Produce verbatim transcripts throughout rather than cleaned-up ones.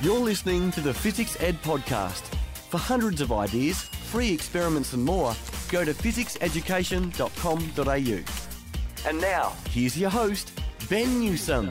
You're listening to the Physics Ed Podcast. For hundreds of ideas, free experiments and more, go to physics education dot com dot a u. And now, here's your host, Ben Newsome.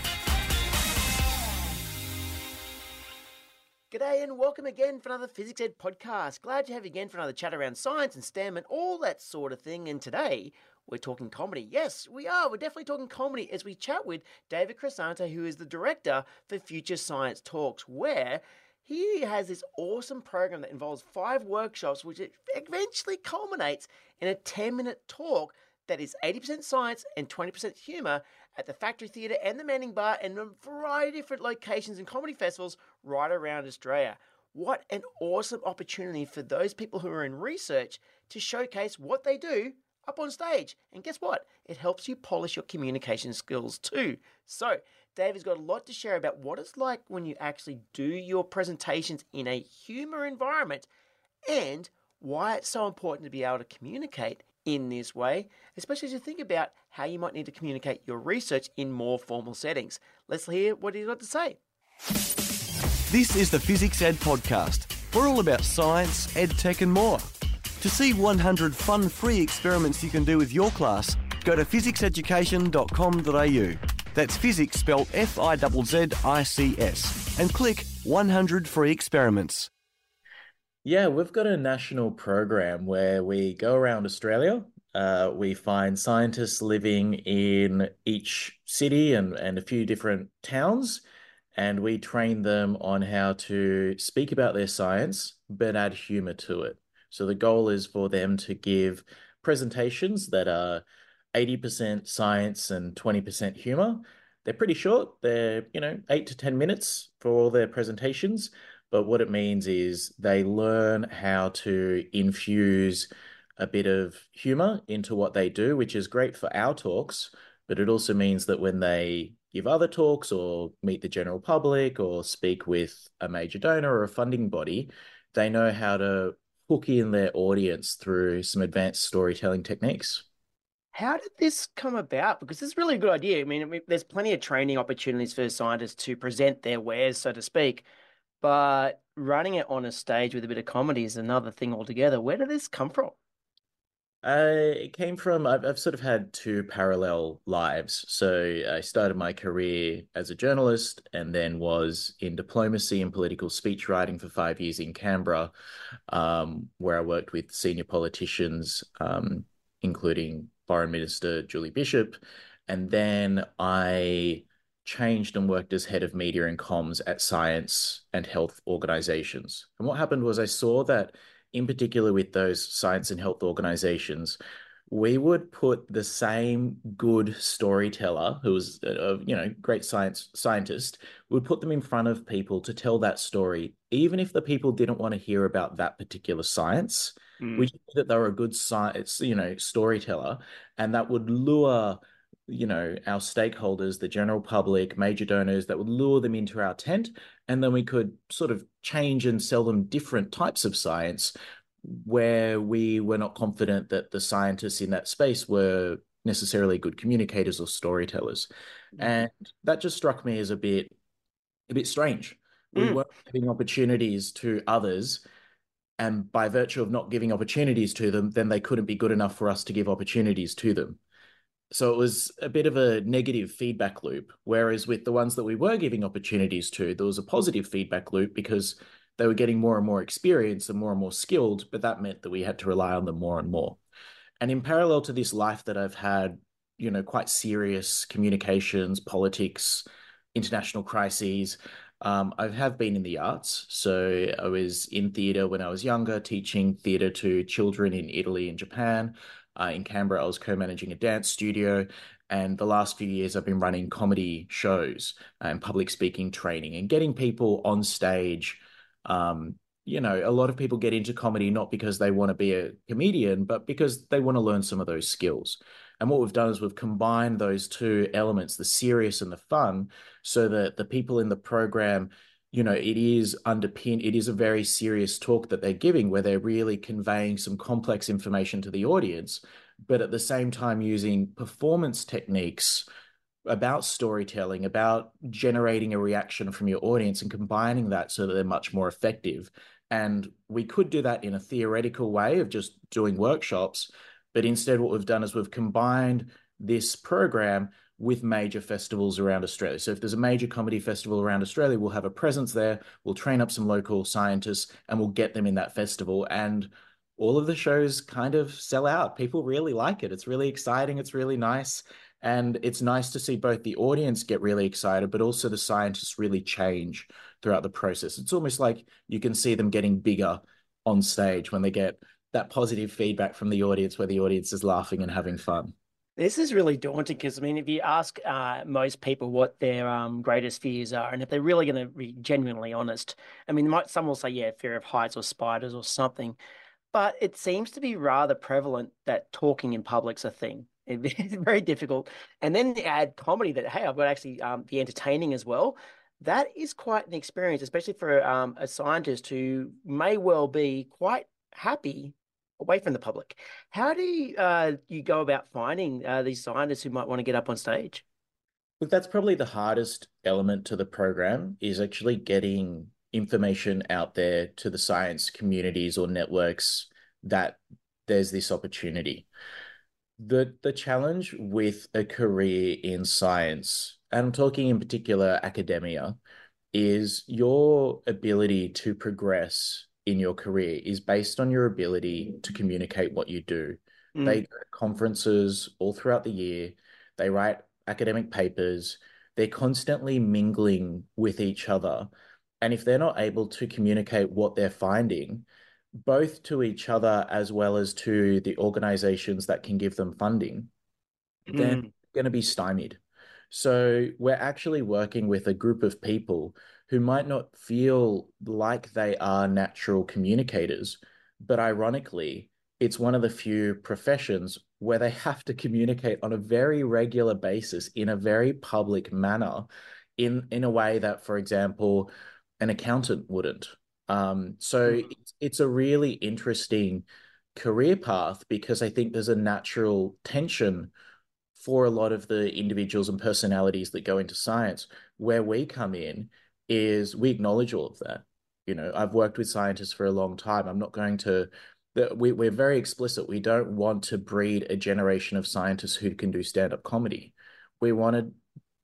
G'day and welcome again for another Physics Ed Podcast. Glad to have you again for another chat around science and STEM and all that sort of thing. And today, we're talking comedy. Yes, we are. We're definitely talking comedy as we chat with David Crisante, who is the director for Future Science Talks, where he has this awesome program that involves five workshops, which eventually culminates in a ten-minute talk that is eighty percent science and twenty percent humour at the Factory Theatre and the Manning Bar and a variety of different locations and comedy festivals right around Australia. What an awesome opportunity for those people who are in research to showcase what they do up on stage. And guess what? It helps you polish your communication skills too. So, David's got a lot to share about what it's like when you actually do your presentations in a humour environment and why it's so important to be able to communicate in this way, especially as you think about how you might need to communicate your research in more formal settings. Let's hear what he's got to say. This is the Physics Ed Podcast. We're all about science, edtech and more. To see one hundred fun free experiments you can do with your class, go to physics education dot com dot a u. That's physics spelled F I Z Z I C S. And click one hundred free experiments. Yeah, we've got a national program where we go around Australia. Uh, we find scientists living in each city and, and a few different towns, and we train them on how to speak about their science, but add humor to it. So the goal is for them to give presentations that are eighty percent science and twenty percent humor. They're pretty short. They're, you know, eight to ten minutes for all their presentations. But what it means is they learn how to infuse a bit of humor into what they do, which is great for our talks. But it also means that when they give other talks or meet the general public or speak with a major donor or a funding body, they know how to hook in their audience through some advanced storytelling techniques. How did this come about? Because it's really a good idea. I mean, I mean, there's plenty of training opportunities for scientists to present their wares, so to speak. But running it on a stage with a bit of comedy is another thing altogether. Where did this come from? Uh, it came from, I've, I've sort of had two parallel lives. So I started my career as a journalist and then was in diplomacy and political speech writing for five years in Canberra, um, where I worked with senior politicians, um, including Foreign Minister Julie Bishop. And then I changed and worked as head of media and comms at science and health organizations. And what happened was I saw that in particular with those science and health organizations, we would put the same good storyteller who was a, you know, great science scientist, we would put them in front of people to tell that story, even if the people didn't want to hear about that particular science. Mm. We knew that they were a good science, you know, storyteller, and that would lure, you know, our stakeholders, the general public, major donors, that would lure them into our tent. And then we could sort of change and sell them different types of science where we were not confident that the scientists in that space were necessarily good communicators or storytellers. Mm. And that just struck me as a bit, a bit strange. We mm. weren't giving opportunities to others. And by virtue of not giving opportunities to them, then they couldn't be good enough for us to give opportunities to them. So it was a bit of a negative feedback loop, whereas with the ones that we were giving opportunities to, there was a positive feedback loop because they were getting more and more experience and more and more skilled, but that meant that we had to rely on them more and more. And in parallel to this life that I've had, you know, quite serious communications, politics, international crises, um, I have been in the arts. So I was in theatre when I was younger, teaching theatre to children in Italy and Japan. Uh, in Canberra, I was co-managing a dance studio, and the last few years I've been running comedy shows and public speaking training and getting people on stage. Um, you know, a lot of people get into comedy not because they want to be a comedian, but because they want to learn some of those skills. And what we've done is we've combined those two elements, the serious and the fun, so that the people in the program, you know, it is underpinned, it is a very serious talk that they're giving where they're really conveying some complex information to the audience, but at the same time using performance techniques about storytelling, about generating a reaction from your audience and combining that so that they're much more effective. And we could do that in a theoretical way of just doing workshops, but instead what we've done is we've combined this program with major festivals around Australia. So if there's a major comedy festival around Australia, we'll have a presence there, we'll train up some local scientists, and we'll get them in that festival. And all of the shows kind of sell out. People really like it. It's really exciting. It's really nice. And it's nice to see both the audience get really excited, but also the scientists really change throughout the process. It's almost like you can see them getting bigger on stage when they get that positive feedback from the audience, where the audience is laughing and having fun. This is really daunting because, I mean, if you ask uh, most people what their um, greatest fears are, and if they're really going to be genuinely honest, I mean, might, some will say, yeah, fear of heights or spiders or something, but it seems to be rather prevalent that talking in public's a thing. It's very difficult. And then add comedy that, hey, I've got to actually um, be entertaining as well. That is quite an experience, especially for um, a scientist who may well be quite happy away from the public. How do you, uh, you go about finding uh, these scientists who might want to get up on stage? Look, that's probably the hardest element to the program, is actually getting information out there to the science communities or networks that there's this opportunity. The the challenge with a career in science, and I'm talking in particular academia, is your ability to progress in your career is based on your ability to communicate what you do. They Mm. go to conferences all throughout the year. They write academic papers. They're constantly mingling with each other. And if they're not able to communicate what they're finding, both to each other as well as to the organizations that can give them funding, then Mm. going to be stymied. So we're actually working with a group of people who might not feel like they are natural communicators, but ironically, it's one of the few professions where they have to communicate on a very regular basis in a very public manner, in in a way that, for example, an accountant wouldn't. Um, so Mm. it's, it's a really interesting career path, because I think there's a natural tension for a lot of the individuals and personalities that go into science. Where we come in is we acknowledge all of that. You know, I've worked with scientists for a long time. I'm not going to, we, we're very explicit. We don't want to breed a generation of scientists who can do stand-up comedy. We want to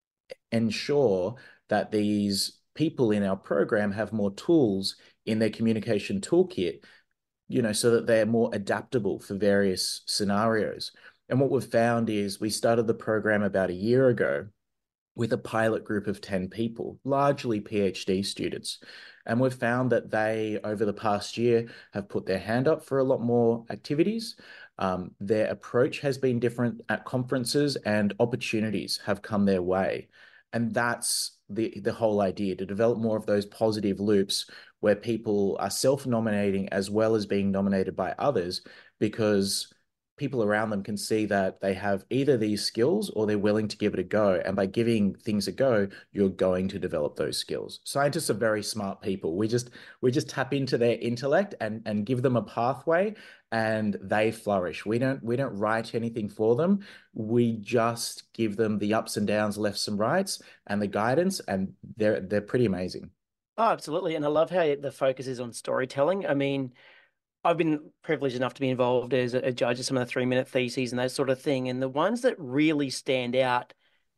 ensure that these people in our program have more tools in their communication toolkit, you know, so that they're more adaptable for various scenarios. And what we've found is we started the program about a year ago with a pilot group of ten people, largely PhD students. And we've found that they, over the past year, have put their hand up for a lot more activities. Um, their approach has been different at conferences, and opportunities have come their way. And that's the, the whole idea, to develop more of those positive loops where people are self-nominating as well as being nominated by others, because people around them can see that they have either these skills or they're willing to give it a go. And by giving things a go, you're going to develop those skills. Scientists are very smart people. We just we just tap into their intellect and and give them a pathway, and they flourish. We don't we don't write anything for them. We just give them the ups and downs, lefts and rights, and the guidance, and they're they're pretty amazing. Oh, absolutely. And I love how the focus is on storytelling. I mean, I've been privileged enough to be involved as a, a judge of some of the three minute theses and that sort of thing. And the ones that really stand out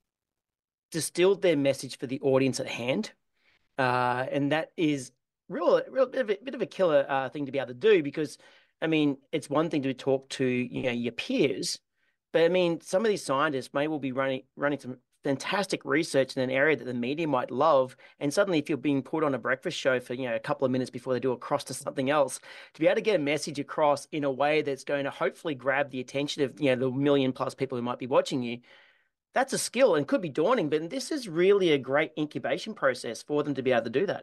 distilled their message for the audience at hand. Uh, and that is real, real bit of a, bit of a killer uh, thing to be able to do because, I mean, it's one thing to talk to, you know, your peers, but I mean, some of these scientists may well be running running some fantastic research in an area that the media might love, and suddenly if you're being put on a breakfast show for, you know, a couple of minutes before they do a cross to something else, to be able to get a message across in a way that's going to hopefully grab the attention of, you know, the million plus people who might be watching you, that's a skill and could be daunting, but this is really a great incubation process for them to be able to do that.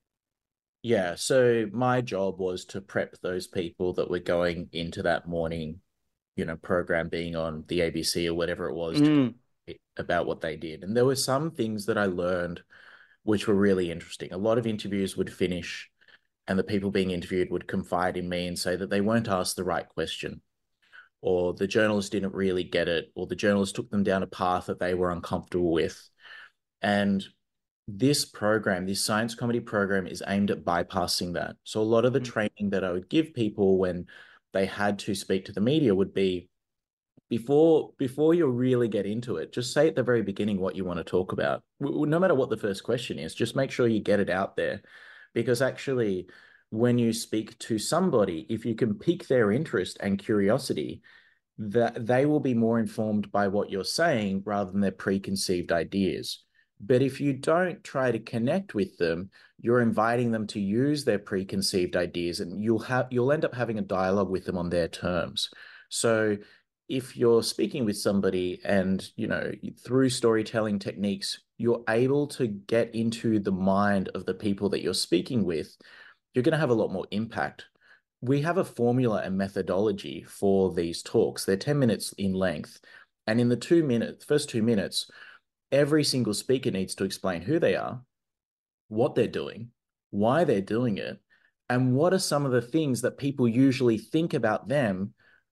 Yeah, so my job was to prep those people that were going into that morning, you know, program being on the A B C or whatever it was, to Mm. about what they did. And there were some things that I learned which were really interesting. A lot of interviews would finish and the people being interviewed would confide in me and say that they weren't asked the right question. or the journalist didn't really get it, or the journalist took them down a path that they were uncomfortable with. And this program, this science comedy program, is aimed at bypassing that. So a lot of the Mm. training that I would give people when they had to speak to the media would be before before you really get into it, just say at the very beginning what you want to talk about. No matter what the first question is, just make sure you get it out there. Because actually, when you speak to somebody, if you can pique their interest and curiosity, that they will be more informed by what you're saying rather than their preconceived ideas. But if you don't try to connect with them, you're inviting them to use their preconceived ideas, and you'll have you'll end up having a dialogue with them on their terms. So if you're speaking with somebody and, you know, through storytelling techniques, you're able to get into the mind of the people that you're speaking with, you're going to have a lot more impact. We have a formula and methodology for these talks. They're ten minutes in length. And in the two minutes, first two minutes, every single speaker needs to explain who they are, what they're doing, why they're doing it, and what are some of the things that people usually think about them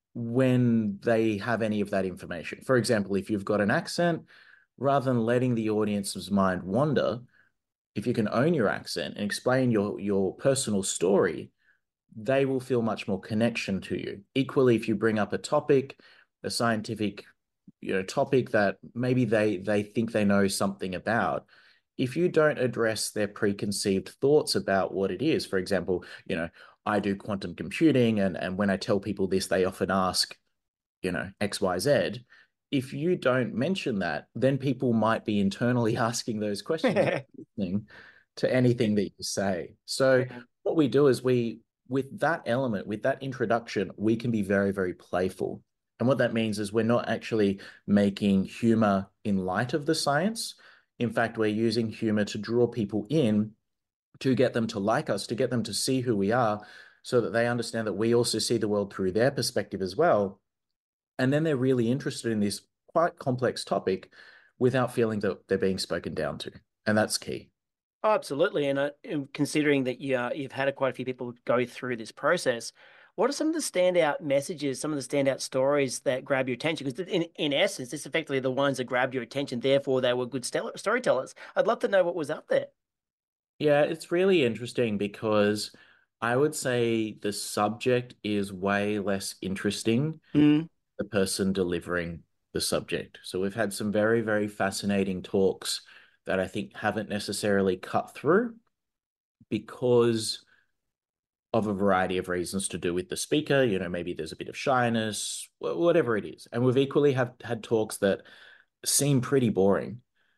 when they have any of that information. For example, if you've got an accent, rather than letting the audience's mind wander, if you can own your accent and explain your, your personal story, they will feel much more connection to you. Equally, if you bring up a topic, a scientific, you know, topic that maybe they they think they know something about, if you don't address their preconceived thoughts about what it is, for example, you know, I do quantum computing, and and when I tell people this, they often ask, you know, X, Y, Z. If you don't mention that, then people might be internally asking those questions, listening to anything that you say. So Yeah. what we do is we, with that element, with that introduction, we can be very, very playful. And what that means is we're not actually making humor in light of the science. In fact, we're using humor to draw people in, to get them to like us, to get them to see who we are, so that they understand that we also see the world through their perspective as well. And then they're really interested in this quite complex topic without feeling that they're being spoken down to. And that's key. Oh, absolutely. And, uh, and considering that you, uh, you've had a, quite a few people go through this process, what are some of the standout messages, some of the standout stories that grab your attention? Because in, in essence, it's effectively the ones that grabbed your attention. Therefore, they were good stel- storytellers. I'd love to know what was up there. Yeah, it's really interesting because I would say the subject is way less interesting, Mm. the person delivering the subject. So we've had some very, very fascinating talks that I think haven't necessarily cut through because of a variety of reasons to do with the speaker. You know, maybe there's a bit of shyness, whatever it is. And we've equally have had talks that seem pretty boring,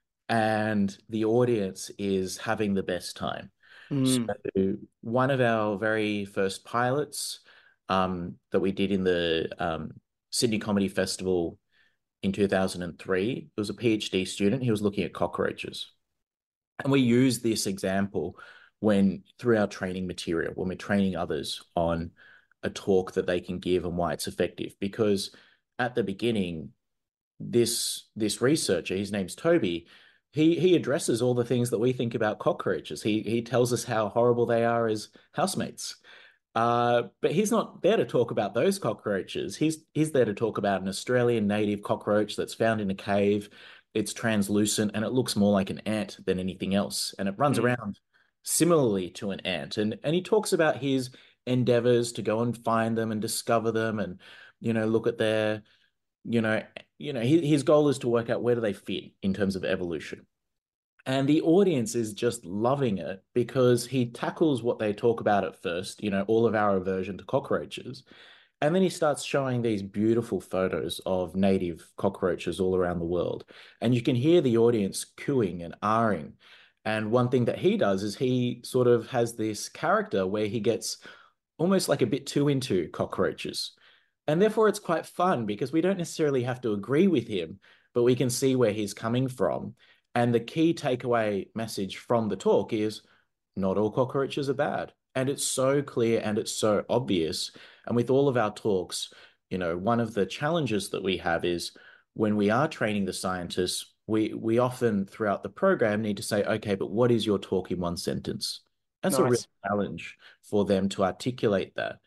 and the audience is having the best time. So Mm. one of our very first pilots um, that we did in the um, Sydney Comedy Festival in two thousand three, it was a PhD student. He was looking at cockroaches. And we use this example when through our training material, when we're training others on a talk that they can give and why it's effective. Because at the beginning, this this researcher, his name's Toby, he he addresses all the things that we think about cockroaches. He he tells us how horrible they are as housemates. Uh, but he's not there to talk about those cockroaches. He's he's there to talk about an Australian native cockroach that's found in a cave. It's translucent and it looks more like an ant than anything else. And it runs Mm. around similarly to an ant. And and he talks about his endeavors to go and find them and discover them and, you know, look at their, you know, you know, his, his goal is to work out where do they fit in terms of evolution. And the audience is just loving it because he tackles what they talk about at first, you know, all of our aversion to cockroaches. And then he starts showing these beautiful photos of native cockroaches all around the world. And you can hear the audience cooing and ahhing. And one thing that he does is he sort of has this character where he gets almost like a bit too into cockroaches. And therefore, it's quite fun because we don't necessarily have to agree with him, but we can see where he's coming from. And the key takeaway message from the talk is not all cockroaches are bad. And it's so clear and it's so obvious. And with all of our talks, you know, one of the challenges that we have is when we are training the scientists, we we often throughout the program need to say, okay, but what is your talk in one sentence? That's a real Nice. challenge for them to articulate that.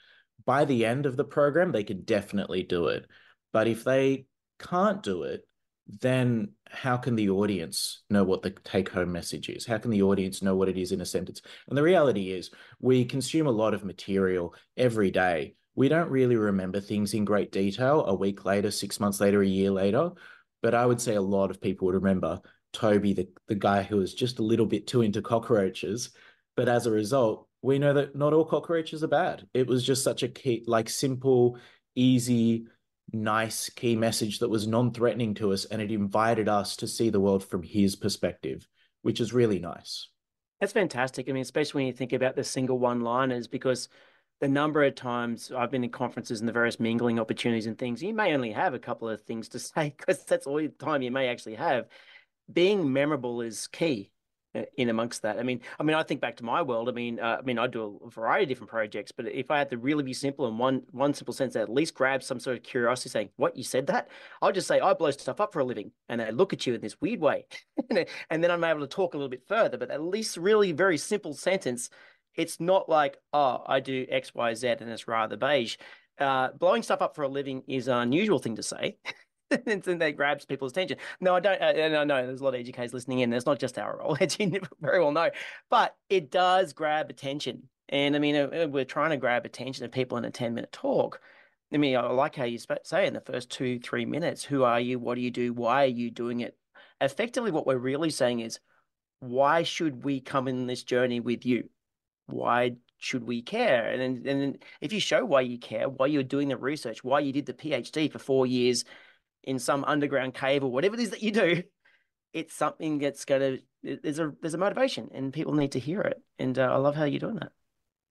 by the end of the program, they can definitely do it. But if they can't do it, then how can the audience know what the take-home message is? How can the audience know what it is in a sentence? And the reality is we consume a lot of material every day. We don't really remember things in great detail a week later, six months later, a year later. But I would say a lot of people would remember Toby, the, the guy who was just a little bit too into cockroaches. But as a result, we know that not all cockroaches are bad. It was just such a key, like simple, easy, nice key message that was non-threatening to us, and it invited us to see the world from his perspective, which is really nice. That's fantastic. I mean, especially when you think about the single one-liners, because the number of times I've been in conferences and the various mingling opportunities and things, you may only have a couple of things to say because that's all the time you may actually have. Being memorable is key in amongst that. I mean, I mean, I think back to my world. I mean, uh, I mean, I do a variety of different projects, but if I had to really be simple in one one simple sense, that at least grab some sort of curiosity, saying, "What, you said that?" I'll just say, "I blow stuff up for a living," and I look at you in this weird way, and then I'm able to talk a little bit further. But at least, really, very simple sentence. It's not like, "Oh, I do X, Y, Z, and it's rather beige." Uh, blowing stuff up for a living is an unusual thing to say. And then that grabs people's attention. No, I don't. Uh, and I know there's a lot of educators listening in. It's not just our role, as you very well know, but it does grab attention. And I mean, uh, we're trying to grab attention of people in a ten minute talk. I mean, I like how you say in the first two, three minutes, who are you? What do you do? Why are you doing it? Effectively, what we're really saying is, why should we come in this journey with you? Why should we care? And then, and then if you show why you care, why you're doing the research, why you did the PhD for four years, in some underground cave or whatever it is that you do, it's something that's going to, there's a, there's a motivation and people need to hear it. And uh, I love how you're doing that.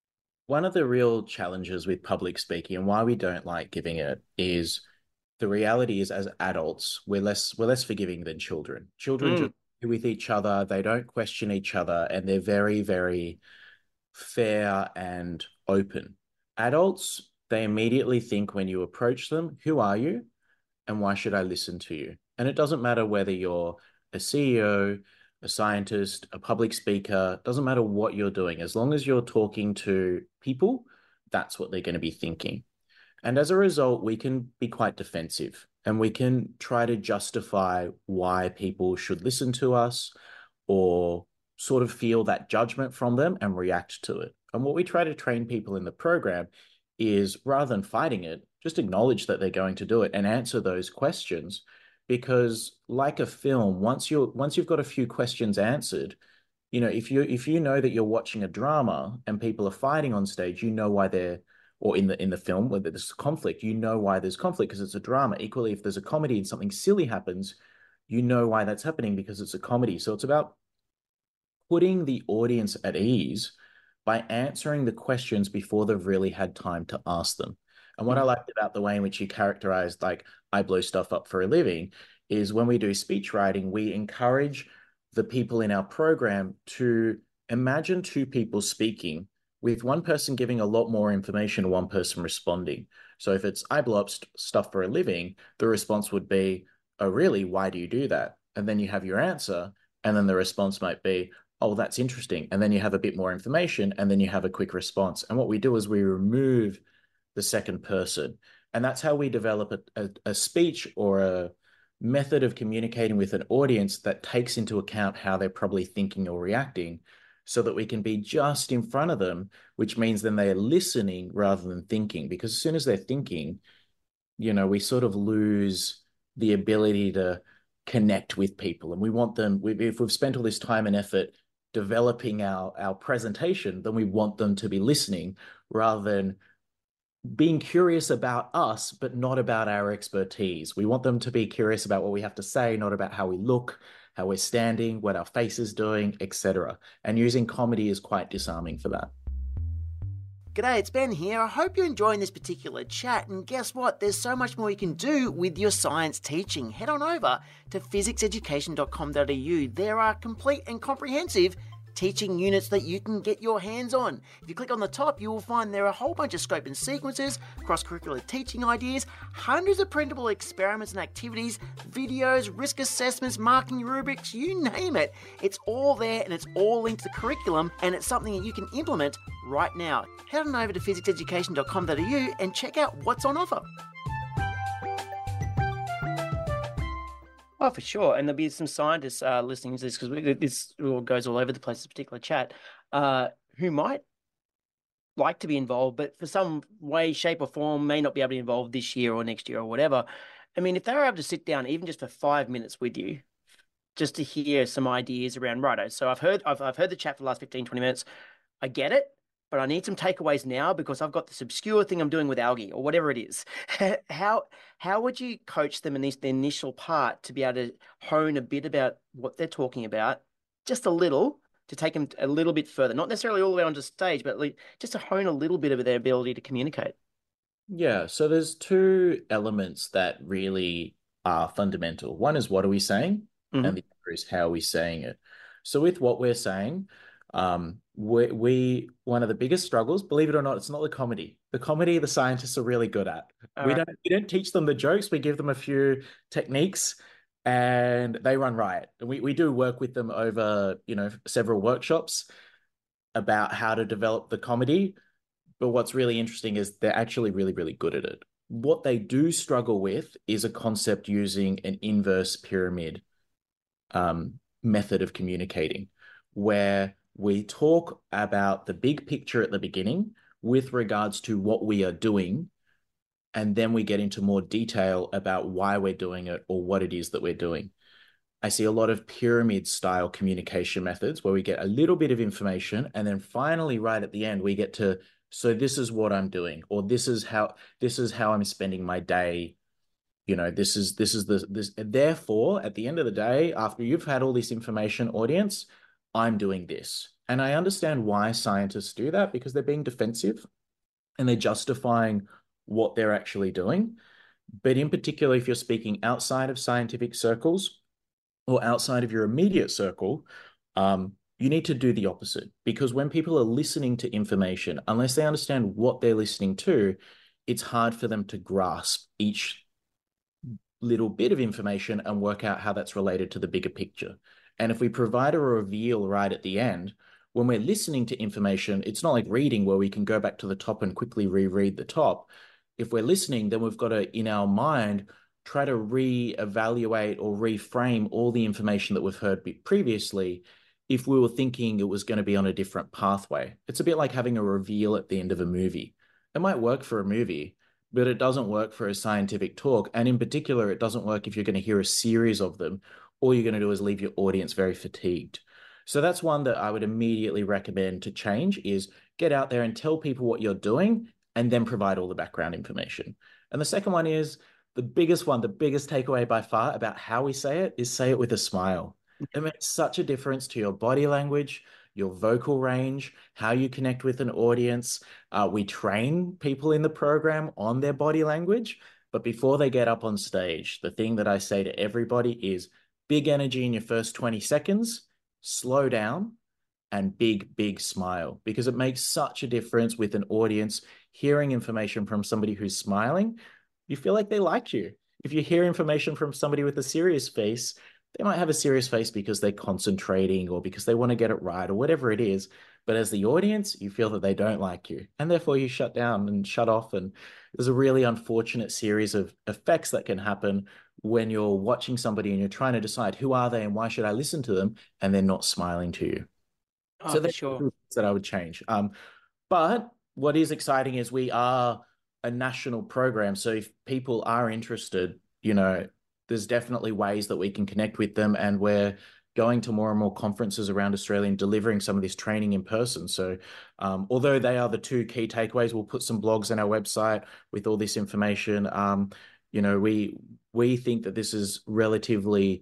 One of the real challenges with public speaking and why we don't like giving it is the reality is as adults, we're less, we're less forgiving than children. Children mm. just do with each other. They don't question each other and they're very, very fair and open. Adults, they immediately think when you approach them, who are you? And why should I listen to you? And it doesn't matter whether you're a C E O, a scientist, a public speaker, doesn't matter what you're doing. As long as you're talking to people, that's what they're going to be thinking. And as a result, we can be quite defensive and we can try to justify why people should listen to us or sort of feel that judgment from them and react to it. And what we try to train people in the program is rather than fighting it, just acknowledge that they're going to do it and answer those questions. Because like a film, once you're once you've got a few questions answered, you know, if you if you know that you're watching a drama and people are fighting on stage, you know why they're, or in the in the film where there's conflict, you know why there's conflict because it's a drama. Equally, if there's a comedy and something silly happens, you know why that's happening because it's a comedy. So it's about putting the audience at ease by answering the questions before they've really had time to ask them. And what I liked about the way in which you characterized, like, I blow stuff up for a living, is when we do speech writing, we encourage the people in our program to imagine two people speaking with one person giving a lot more information, one person responding. So if it's, I blow up st- stuff for a living, the response would be, oh, really? Why do you do that? And then you have your answer. And then the response might be, oh, that's interesting. And then you have a bit more information and then you have a quick response. And what we do is we remove the second person. And that's how we develop a, a, a speech or a method of communicating with an audience that takes into account how they're probably thinking or reacting so that we can be just in front of them, which means then they are listening rather than thinking. Because as soon as they're thinking, you know, we sort of lose the ability to connect with people. And we want them, if we've spent all this time and effort developing our, our presentation, then we want them to be listening rather than being curious about us, but not about our expertise. We want them to be curious about what we have to say, not about how we look, how we're standing, what our face is doing, et cetera. And using comedy is quite disarming for that. G'day, it's Ben here. I hope you're enjoying this particular chat. And guess what? There's so much more you can do with your science teaching. Head on over to physics education dot com dot a u. There are complete and comprehensive teaching units that you can get your hands on. If you click on the top, you will find there are a whole bunch of scope and sequences, cross-curricular teaching ideas, hundreds of printable experiments and activities, videos, risk assessments, marking rubrics, you name it. It's all there and it's all linked to the curriculum, and it's something that you can implement right now. Head on over to physics education dot com dot a u and check out what's on offer. Oh, for sure. And there'll be some scientists uh, listening to this, because this all goes all over the place, this particular chat, uh, who might like to be involved, but for some way, shape or form, may not be able to be involved this year or next year or whatever. I mean, if they were able to sit down even just for five minutes with you, just to hear some ideas around, righto. So I've heard, I've, I've heard the chat for the last fifteen, twenty minutes. I get it, but I need some takeaways now because I've got this obscure thing I'm doing with algae or whatever it is. How how would you coach them in this the initial part to be able to hone a bit about what they're talking about, just a little, to take them a little bit further, not necessarily all the way onto stage, but like just to hone a little bit of their ability to communicate? Yeah, so there's two elements that really are fundamental. One is what are we saying, Mm-hmm. and the other is how are we saying it. So with what we're saying, um, we, we one of the biggest struggles, believe it or not, it's not the comedy. The comedy the scientists are really good at. All we right. don't we don't teach them the jokes. We give them a few techniques, and they run riot. And we we do work with them over, you know, several workshops about how to develop the comedy. But what's really interesting is they're actually really, really good at it. What they do struggle with is a concept using an inverse pyramid um, method of communicating, where we talk about the big picture at the beginning with regards to what we are doing, and then we get into more detail about why we're doing it or what it is that we're doing. I see a lot of pyramid style communication methods where we get a little bit of information, and then finally, right at the end, we get to, so this is what I'm doing, or this is how this is how I'm spending my day. You know, this is this is the this. Therefore, at the end of the day, after you've had all this information, audience, I'm doing this. And I understand why scientists do that, because they're being defensive and they're justifying what they're actually doing. But in particular, if you're speaking outside of scientific circles or outside of your immediate circle, um, you need to do the opposite. Because when people are listening to information, unless they understand what they're listening to, it's hard for them to grasp each little bit of information and work out how that's related to the bigger picture. And if we provide a reveal right at the end, when we're listening to information, it's not like reading where we can go back to the top and quickly reread the top. If we're listening, then we've got to, in our mind, try to re-evaluate or reframe all the information that we've heard previously if we were thinking it was going to be on a different pathway. It's a bit like having a reveal at the end of a movie. It might work for a movie, but it doesn't work for a scientific talk. And in particular, it doesn't work if you're going to hear a series of them. All you're going to do is leave your audience very fatigued. So that's one that I would immediately recommend to change, is get out there and tell people what you're doing and then provide all the background information. And the second one is the biggest one, the biggest takeaway by far about how we say it is say it with a smile. It makes such a difference to your body language, your vocal range, how you connect with an audience. Uh, we train people in the program on their body language, but before they get up on stage, the thing that I say to everybody is big energy in your first twenty seconds, slow down, and big, big smile, because it makes such a difference with an audience hearing information from somebody who's smiling. You feel like they like you. If you hear information from somebody with a serious face, they might have a serious face because they're concentrating or because they want to get it right or whatever it is. But as the audience, you feel that they don't like you, and therefore you shut down and shut off. And there's a really unfortunate series of effects that can happen when you're watching somebody and you're trying to decide who are they and why should I listen to them, and they're not smiling to you. Oh, So for that's sure. that I would change. Um, but what is exciting is we are a national program. So if people are interested, you know, there's definitely ways that we can connect with them, and we're going to more and more conferences around Australia and delivering some of this training in person. So um, although they are the two key takeaways, we'll put some blogs on our website with all this information. Um, you know, we we think that this is relatively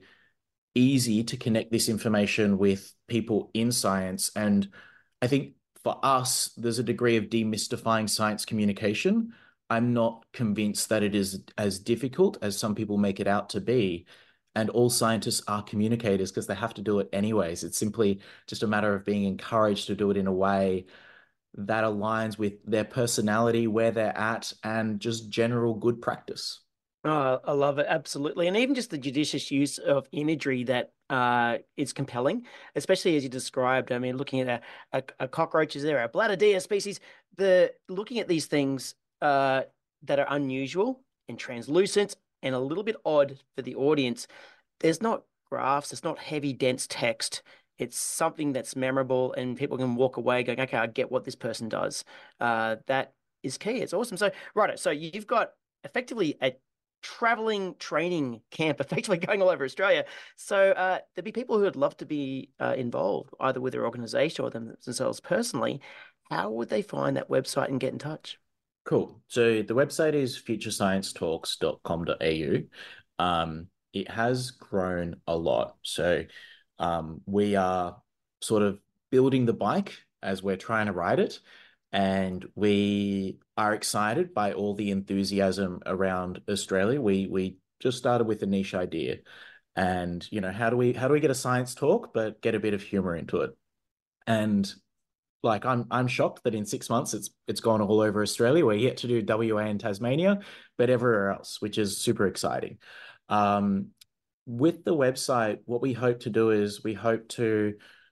easy to connect this information with people in science. And I think for us, there's a degree of demystifying science communication. I'm not convinced that it is as difficult as some people make it out to be. And all scientists are communicators because they have to do it anyways. It's simply just a matter of being encouraged to do it in a way that aligns with their personality, where they're at, and just general good practice. Oh, I love it. Absolutely. And even just the judicious use of imagery that uh, is compelling, especially as you described. I mean, looking at a, a, a cockroach, is there a Bladderdia species? The looking at these things uh, that are unusual and translucent and a little bit odd for the audience. There's not graphs, it's not heavy, dense text. It's something that's memorable and people can walk away going, okay, I get what this person does. Uh, that is key. It's awesome. So, right, so you've got effectively a traveling training camp effectively going all over Australia. So uh, there'd be people who would love to be uh, involved, either with their organization or themselves personally. How would they find that website and get in touch? Cool. So the website is future science talks dot com dot a u. Um, it has grown a lot. So um, we are sort of building the bike as we're trying to ride it. And we are excited by all the enthusiasm around Australia. We we just started with a niche idea. And, you know, how do we how do we get a science talk, but get a bit of humor into it? And like I'm I'm shocked that in six months it's it's gone all over Australia. We're yet to do W A and Tasmania, but everywhere else, which is super exciting. Um, with the website, what we hope to do is we hope to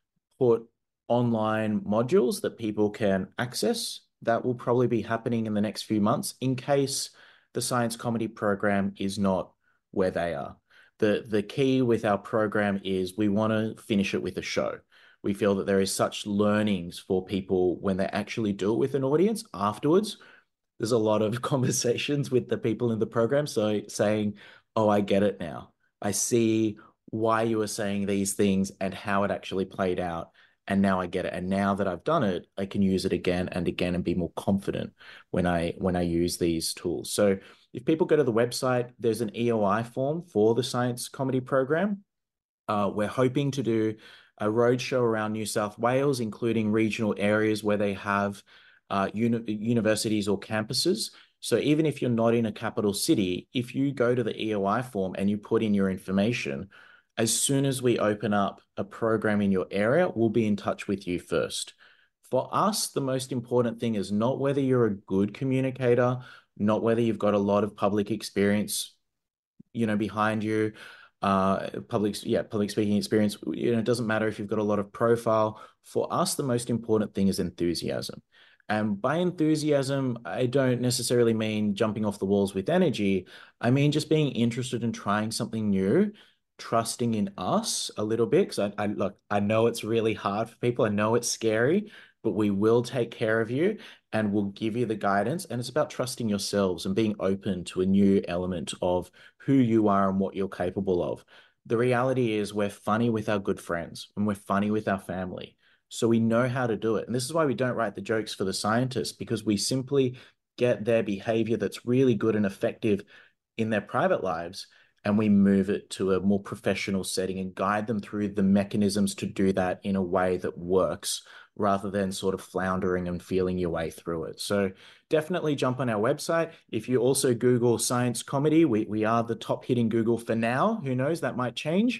put online modules that people can access. That will probably be happening in the next few months in case the science comedy program is not where they are. The, the key with our program is we want to finish it with a show. We feel that there is such learnings for people when they actually do it with an audience afterwards. There's a lot of conversations with the people in the program. So saying, oh, I get it now. I see why you were saying these things and how it actually played out. And now I get it. And now that I've done it, I can use it again and again and be more confident when I when I use these tools. So if people go to the website, there's an E O I form for the science comedy program. Uh, we're hoping to do a roadshow around New South Wales, including regional areas where they have uh, uni universities or campuses. So even if you're not in a capital city, if you go to the E O I form and you put in your information, as soon as we open up a program in your area, we'll be in touch with you first. For us, the most important thing is not whether you're a good communicator, not whether you've got a lot of public experience, you know, behind you, uh, public, yeah, public speaking experience. You know, it doesn't matter if you've got a lot of profile. For us, the most important thing is enthusiasm. And by enthusiasm, I don't necessarily mean jumping off the walls with energy. I mean just being interested in trying something new, trusting in us a little bit, because I, I look, I know it's really hard for people. I know it's scary, but we will take care of you and we'll give you the guidance. And it's about trusting yourselves and being open to a new element of who you are and what you're capable of. The reality is we're funny with our good friends and we're funny with our family. So we know how to do it. And this is why we don't write the jokes for the scientists, because we simply get their behavior that's really good and effective in their private lives, and we move it to a more professional setting and guide them through the mechanisms to do that in a way that works, rather than sort of floundering and feeling your way through it. So definitely jump on our website. If you also Google science comedy, we, we are the top hit in Google for now. Who knows, that might change.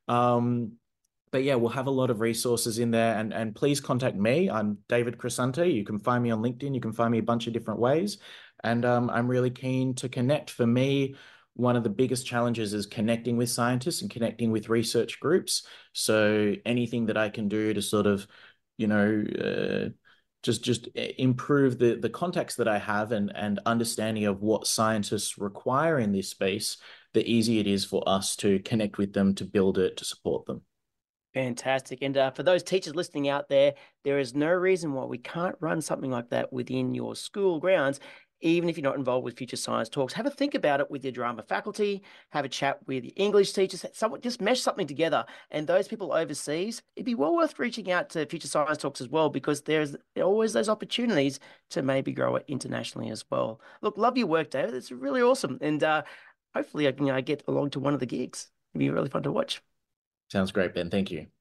Um, but yeah, we'll have a lot of resources in there, and, and please contact me. I'm David Crescente. You can find me on LinkedIn. You can find me a bunch of different ways. And um, I'm really keen to connect. For me, one of the biggest challenges is connecting with scientists and connecting with research groups. So anything that I can do to sort of, you know, uh, just just improve the the context that I have and and understanding of what scientists require in this space, the easier it is for us to connect with them, to build it, to support them. Fantastic. And uh, for those teachers listening out there, there is no reason why we can't run something like that within your school grounds. Even if you're not involved with Future Science Talks, have a think about it with your drama faculty, have a chat with your English teachers, someone, just mesh something together. And those people overseas, it'd be well worth reaching out to Future Science Talks as well, because there's always those opportunities to maybe grow it internationally as well. Look, love your work, David. It's really awesome. And uh, hopefully I can you know, get along to one of the gigs. It'd be really fun to watch. Sounds great, Ben. Thank you.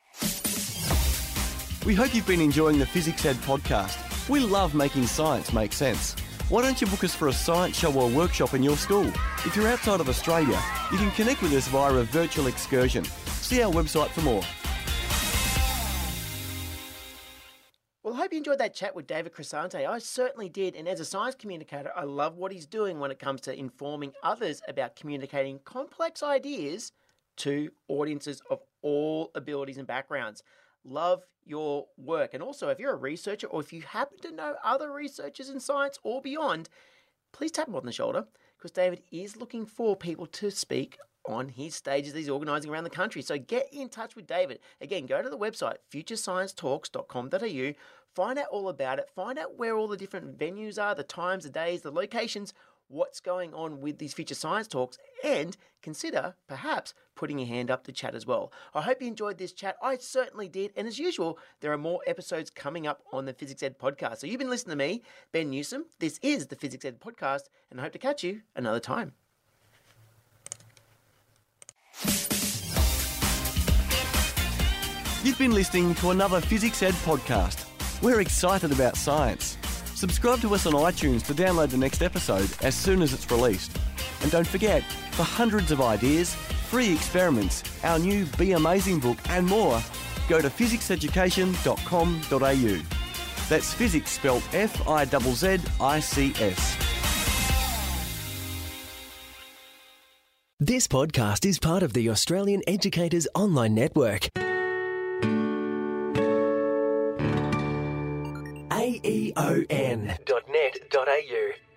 We hope you've been enjoying the Physics Ed podcast. We love making science make sense. Why don't you book us for a science show or workshop in your school? If you're outside of Australia, you can connect with us via a virtual excursion. See our website for more. Well, hope you enjoyed that chat with David Crisante. I certainly did. And as a science communicator, I love what he's doing when it comes to informing others about communicating complex ideas to audiences of all abilities and backgrounds. Love your work. And also, if you're a researcher or if you happen to know other researchers in science or beyond, please tap him on the shoulder, because David is looking for people to speak on his stages he's organising around the country. So get in touch with David. Again, go to the website, future science talks dot com dot a u, find out all about it, find out where all the different venues are, the times, the days, the locations, what's going on with these Future Science Talks, and consider perhaps putting your hand up to chat as well. I hope you enjoyed this chat. I certainly did. And as usual, there are more episodes coming up on the Physics Ed podcast. So you've been listening to me, Ben Newsome. This is the Physics Ed podcast, and I hope to catch you another time. You've been listening to another Physics Ed podcast. We're excited about science. Subscribe to us on iTunes to download the next episode as soon as it's released. And don't forget, for hundreds of ideas, free experiments, our new Be Amazing book and more, go to physics education dot com dot a u. That's physics spelled F I Z Z I C S. This podcast is part of the Australian Educators Online Network. A E O N dot net dot a u